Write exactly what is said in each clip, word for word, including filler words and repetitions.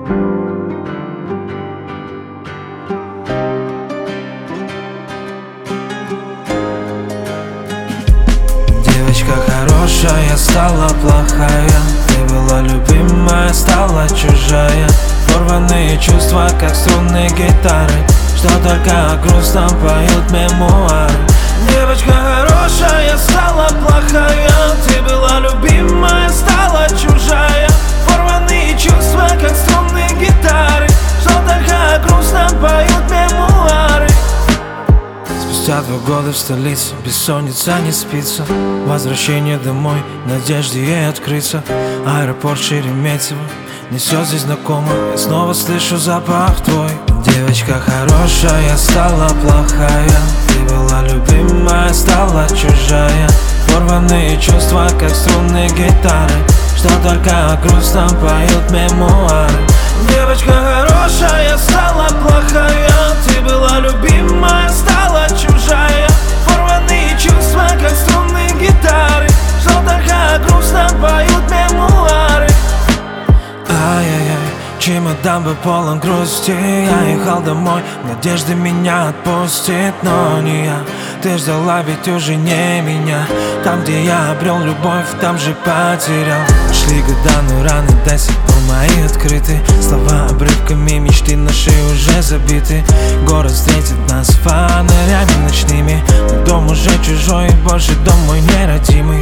Девочка хорошая, стала плохая. Ты была любимая, стала чужая. Порванные чувства, как струны гитары, что только о грустном поют мемуары. Девочка хорошая, стала плохая. Ты была любимая, стала чужая. Порванные чувства, как струны гитары, что только о грустном поют мемуары. Спустя два года в столице бессонница не спится. Возвращение домой, надежде ей открыться. Аэропорт Шереметьево несет здесь знакомо. Я снова слышу запах твой. Девочка хорошая, стала плохая. Ты была любимая, стала чужая. Порванные чувства, как струны гитары, что только о грустном поют мемуары. Девочка хорошая, стала плохая. Ты была любимая, стала чужая. Порванные чувства, как струны гитары, что только о грустном поют мемуары. Ай-яй-яй, чемодан был полон грусти. Я ехал домой, надежда меня отпустит, но не я. Ты ждала, ведь уже не меня. Там, где я обрел любовь, там же потерял. Шли года, но раны до сих пор мои открыты. Слова обрывками, мечты наши уже забиты. Город встретит нас фонарями ночными. Но дом уже чужой, больше дом мой неродимый.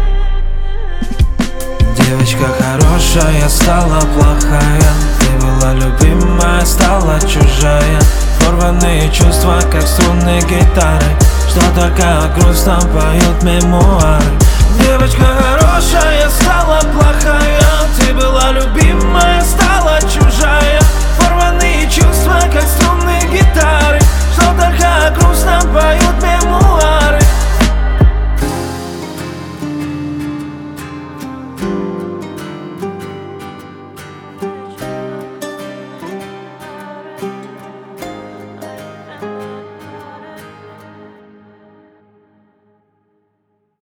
Девочка хорошая, стала плохая. Ты была любимая, стала чужая. Порванные чувства, как струны гитары, что только о грустном поют мемуары. Девочка хорошая, стала плохая.